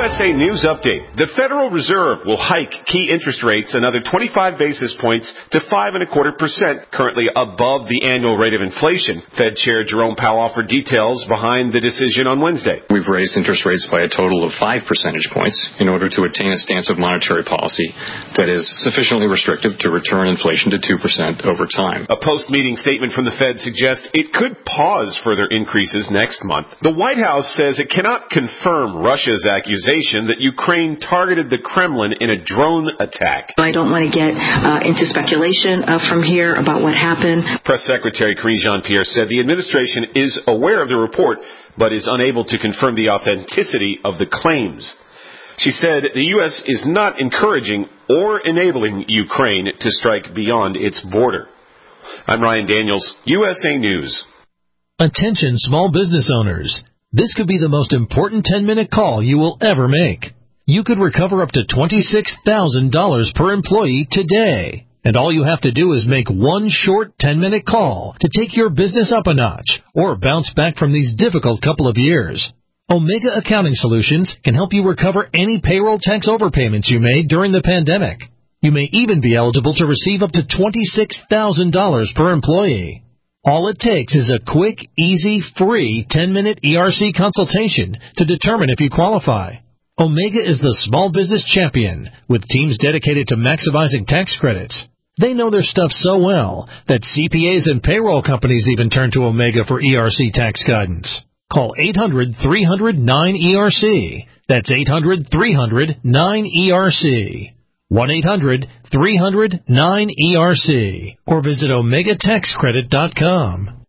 USA News Update. The Federal Reserve will hike key interest rates another 25 basis points to 5.25%, currently above the annual rate of inflation. Fed Chair Jerome Powell offered details behind the decision on Wednesday. We've raised interest rates by a total of 5 percentage points in order to attain a stance of monetary policy that is sufficiently restrictive to return inflation to 2% over time. A post-meeting statement from the Fed suggests it could pause further increases next month. The White House says it cannot confirm Russia's accusation that Ukraine targeted the Kremlin in a drone attack. I don't want to get into speculation from here about what happened. Press Secretary Karine Jean-Pierre said the administration is aware of the report, but is unable to confirm the authenticity of the claims. She said the U.S. is not encouraging or enabling Ukraine to strike beyond its border. I'm Ryan Daniels, USA News. Attention small business owners. This could be the most important 10-minute call you will ever make. You could recover up to $26,000 per employee today. And all you have to do is make one short 10-minute call to take your business up a notch or bounce back from these difficult couple of years. Omega Accounting Solutions can help you recover any payroll tax overpayments you made during the pandemic. You may even be eligible to receive up to $26,000 per employee. All it takes is a quick, easy, free 10-minute ERC consultation to determine if you qualify. Omega is the small business champion with teams dedicated to maximizing tax credits. They know their stuff so well that CPAs and payroll companies even turn to Omega for ERC tax guidance. Call 800-300-9ERC. That's 800-300-9ERC. 1-800-300-9ERC. Or visit OmegaTaxCredit.com.